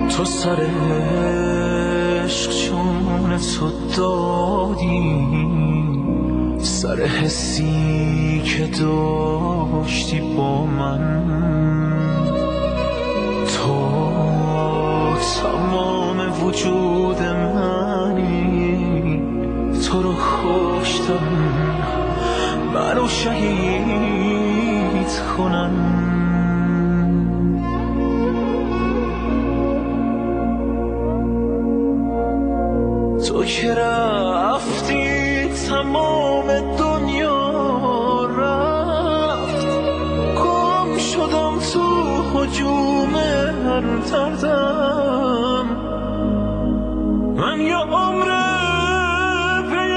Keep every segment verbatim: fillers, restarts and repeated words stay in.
تو سر عشق چون تو دادی، سر حسی که داشتی با من. تو تمام وجود منی، تو رو کشتم منو شهید کنن. تو که رفتی تمام دنیا رفت، گم شدم تو هجوم هر دردم. من یه عمره پی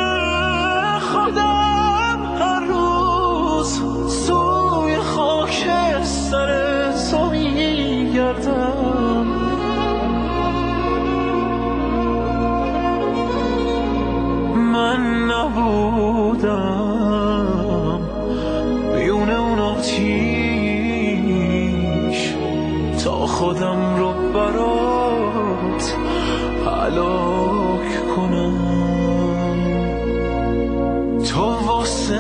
خودم هر روز سوی خاک سر تو میگردم. من نبودم بیون اون آتیش تا خودم رو برات هلاک کنم. تو واسه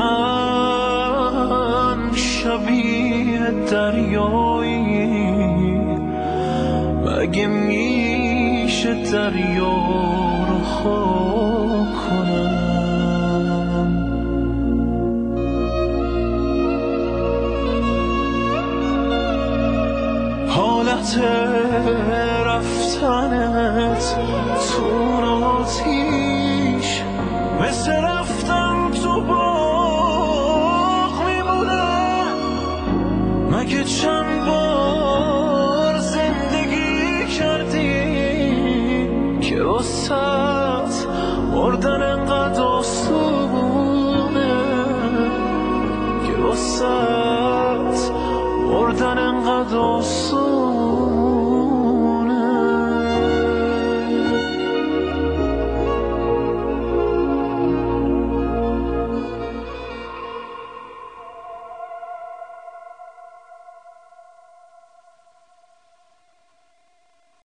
من شبیه دریایی، مگه میشه دریا رو خاک کنم؟ حالت رفتنت تو آتیش مثل رفتن تو باغ میمونه. مگه چند بار زندگی کردی که واسط مردن انقدر آسونه، که واسط مردن انقدر آسونه.